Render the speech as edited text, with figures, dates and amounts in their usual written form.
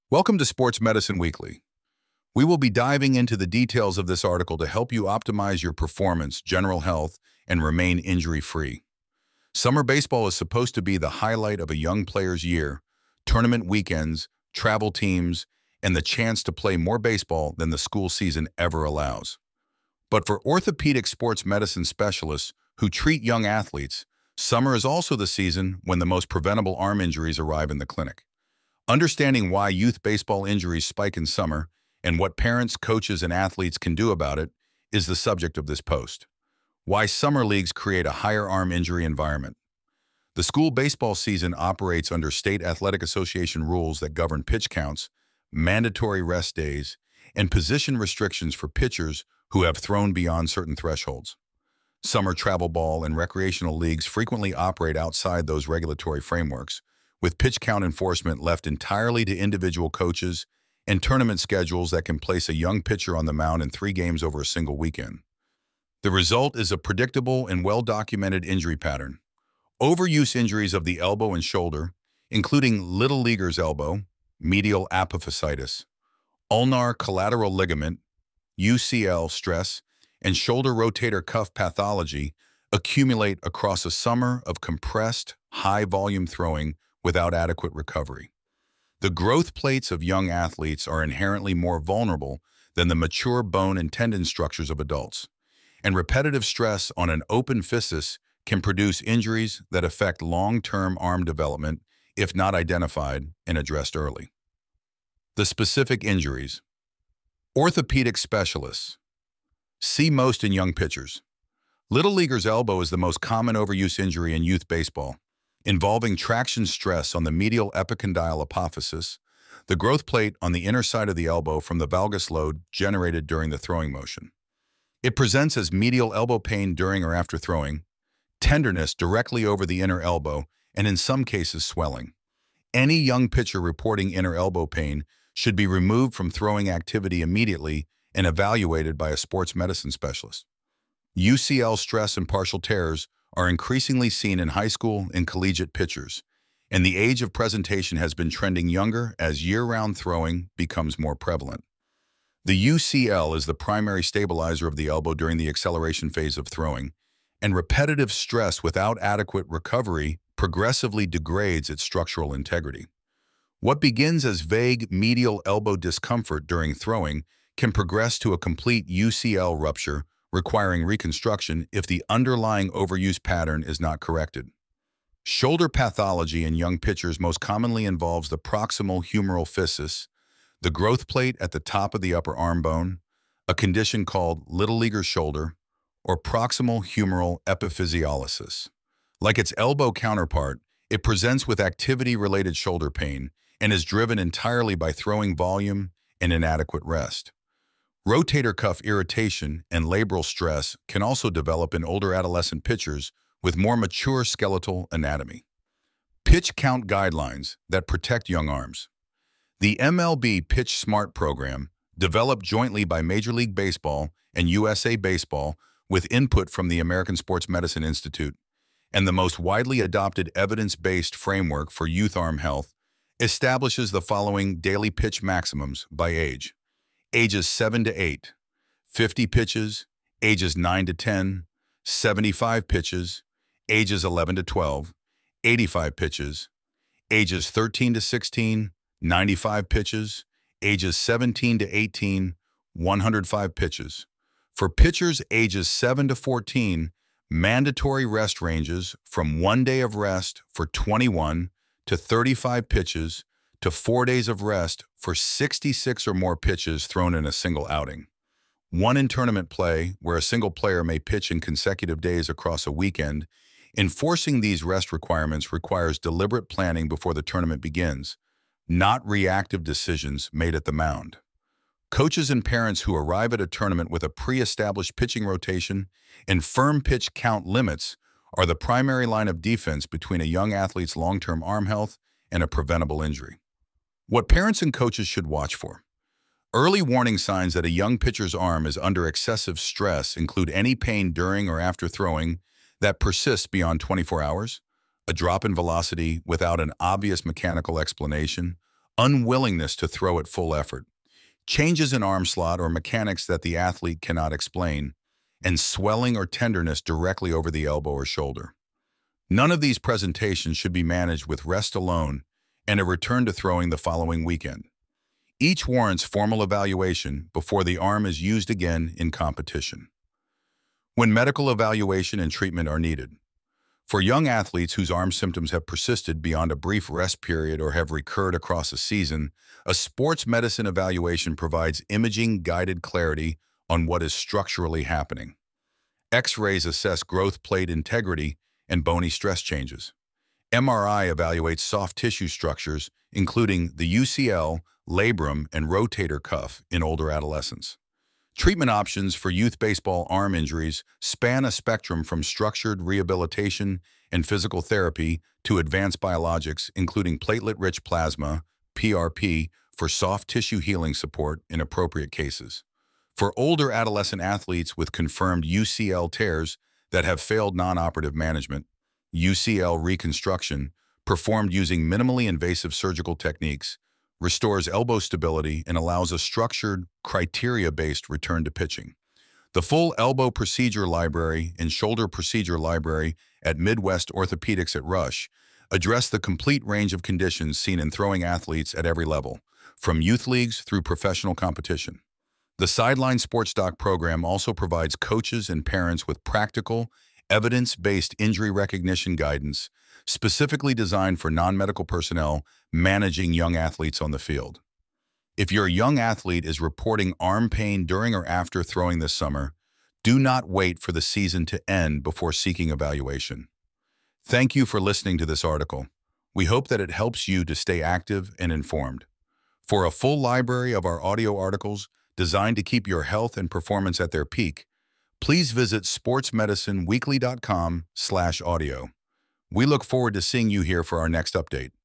Welcome to Sports Medicine Weekly. We will be diving into the details of this article to help you optimize your performance, general health, and remain injury-free. Summer baseball is supposed to be the highlight of a young player's year, tournament weekends, travel teams, and the chance to play more baseball than the school season ever allows. But for orthopedic sports medicine specialists who treat young athletes, summer is also the season when the most preventable arm injuries arrive in the clinic. Understanding why youth baseball injuries spike in summer and what parents, coaches, and athletes can do about it is the subject of this post. Why summer leagues create a higher arm injury environment. The school baseball season operates under State Athletic Association rules that govern pitch counts, mandatory rest days, and position restrictions for pitchers who have thrown beyond certain thresholds. Summer travel ball and recreational leagues frequently operate outside those regulatory frameworks, with pitch count enforcement left entirely to individual coaches and tournament schedules that can place a young pitcher on the mound in 3 games over a single weekend. The result is a predictable and well-documented injury pattern. Overuse injuries of the elbow and shoulder, including little leaguer's elbow, medial apophysitis, ulnar collateral ligament, UCL stress, and shoulder rotator cuff pathology accumulate across a summer of compressed, high-volume throwing without adequate recovery. The growth plates of young athletes are inherently more vulnerable than the mature bone and tendon structures of adults, and repetitive stress on an open physis can produce injuries that affect long-term arm development if not identified and addressed early. The specific injuries. Orthopedic specialists. See most in young pitchers. Little leaguer's elbow is the most common overuse injury in youth baseball, involving traction stress on the medial epicondyle apophysis, the growth plate on the inner side of the elbow from the valgus load generated during the throwing motion. It presents as medial elbow pain during or after throwing, tenderness directly over the inner elbow, and in some cases swelling. Any young pitcher reporting inner elbow pain should be removed from throwing activity immediately and evaluated by a sports medicine specialist. UCL stress and partial tears are increasingly seen in high school and collegiate pitchers, and the age of presentation has been trending younger as year-round throwing becomes more prevalent. The UCL is the primary stabilizer of the elbow during the acceleration phase of throwing, and repetitive stress without adequate recovery progressively degrades its structural integrity. What begins as vague medial elbow discomfort during throwing can progress to a complete UCL rupture, requiring reconstruction if the underlying overuse pattern is not corrected. Shoulder pathology in young pitchers most commonly involves the proximal humeral physis, the growth plate at the top of the upper arm bone, a condition called little leaguer's shoulder, or proximal humeral epiphysiolysis. Like its elbow counterpart, it presents with activity-related shoulder pain and is driven entirely by throwing volume and inadequate rest. Rotator cuff irritation and labral stress can also develop in older adolescent pitchers with more mature skeletal anatomy. Pitch count guidelines that protect young arms. The MLB Pitch Smart program, developed jointly by Major League Baseball and USA Baseball with input from the American Sports Medicine Institute, and the most widely adopted evidence-based framework for youth arm health, establishes the following daily pitch maximums by age. Ages 7 to 8, 50 pitches, ages 9 to 10, 75 pitches, ages 11 to 12, 85 pitches, ages 13 to 16, 95 pitches, ages 17 to 18, 105 pitches. For pitchers ages 7 to 14, mandatory rest ranges from 1 day of rest for 21 to 35 pitches to 4 days of rest for 66 or more pitches thrown in a single outing. 1 in tournament play, where a single player may pitch in consecutive days across a weekend. Enforcing these rest requirements requires deliberate planning before the tournament begins, not reactive decisions made at the mound. Coaches and parents who arrive at a tournament with a pre-established pitching rotation and firm pitch count limits are the primary line of defense between a young athlete's long-term arm health and a preventable injury. What parents and coaches should watch for. Early warning signs that a young pitcher's arm is under excessive stress include any pain during or after throwing that persists beyond 24 hours, a drop in velocity without an obvious mechanical explanation, unwillingness to throw at full effort, changes in arm slot or mechanics that the athlete cannot explain, and swelling or tenderness directly over the elbow or shoulder. None of these presentations should be managed with rest alone and a return to throwing the following weekend. Each warrants formal evaluation before the arm is used again in competition. When medical evaluation and treatment are needed. For young athletes whose arm symptoms have persisted beyond a brief rest period or have recurred across a season, a sports medicine evaluation provides imaging-guided clarity on what is structurally happening. X-rays assess growth plate integrity and bony stress changes. MRI evaluates soft tissue structures, including the UCL, labrum, and rotator cuff in older adolescents. Treatment options for youth baseball arm injuries span a spectrum from structured rehabilitation and physical therapy to advanced biologics, including platelet-rich plasma, PRP, for soft tissue healing support in appropriate cases. For older adolescent athletes with confirmed UCL tears that have failed non-operative management, UCL reconstruction, performed using minimally invasive surgical techniques, restores elbow stability and allows a structured, criteria-based return to pitching. The full elbow procedure library and shoulder procedure library at Midwest Orthopedics at Rush address the complete range of conditions seen in throwing athletes at every level, from youth leagues through professional competition. The Sideline Sports Doc program also provides coaches and parents with practical, evidence-based injury recognition guidance specifically designed for non-medical personnel managing young athletes on the field. If your young athlete is reporting arm pain during or after throwing this summer, do not wait for the season to end before seeking evaluation. Thank you for listening to this article. We hope that it helps you to stay active and informed. For a full library of our audio articles designed to keep your health and performance at their peak, please visit sportsmedicineweekly.com/audio. We look forward to seeing you here for our next update.